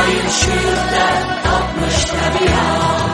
Chiroyim shu yerda topmish tabiat.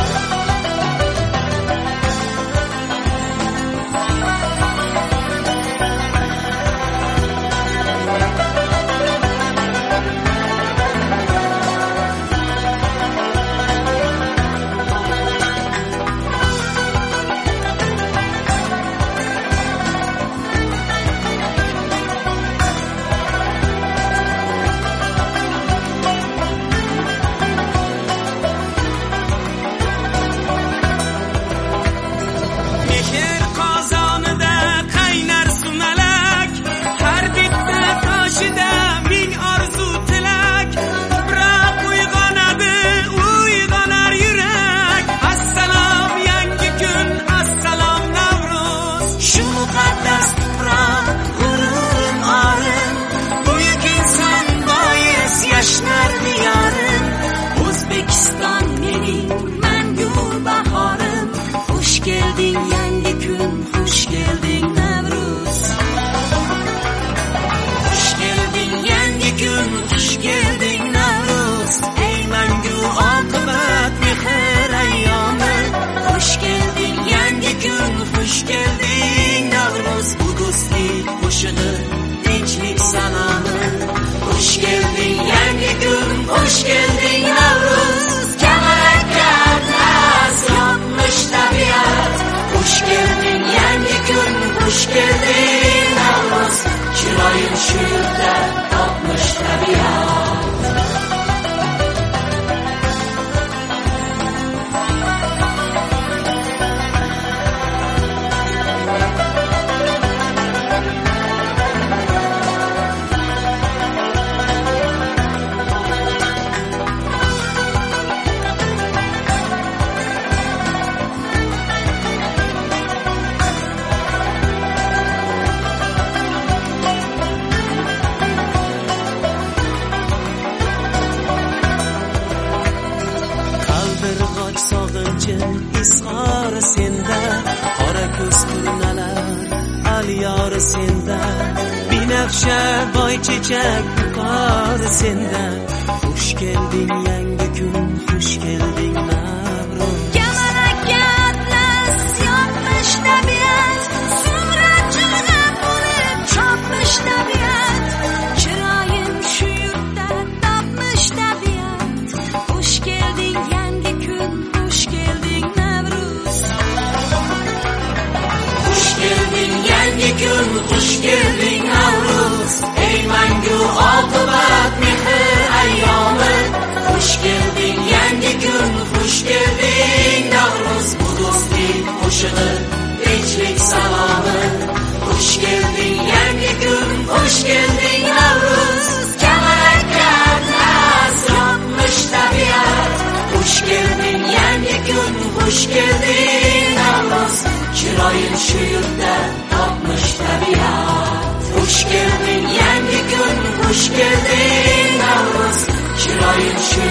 Hoş geldin Navruz, kamaraka atlas yapmış tabiat. Hoş geldin yangi kun, hoş geldin Navruz, chiroyim shu yerda topmish tabiat. izhor senda, qora ko'z turnalar alyor senda, binafsha boy chechak yuqor senda. Xush kelding yangi kun, xush kelding Navruz. Kamaraka atlas yopmish tabiat, suratchiga bo'lib chopmish tabiat. Chiroyim shu yurtda topmish tabiat. Xush kelding yangi kun, xush kelding Navruz. Xush kelding yangi kun, xush kelding Navruz. Ey mangu oqibat mehr ayyomi. Xush kelding yangi kun, xush kelding Navruz. Bu do'stlik qo'shig'i, tinchlik salomi. Xush kelding yangi kun, xush kelding Navruz. Kamaraka atlas yopmish tabiat. Xush kelding yangi kun, xush kelding Navruz. Chiroyim shu yurtda topmish tabiat. Xush kelding yangi kun, xush kelding Navruz. Chiroyim shu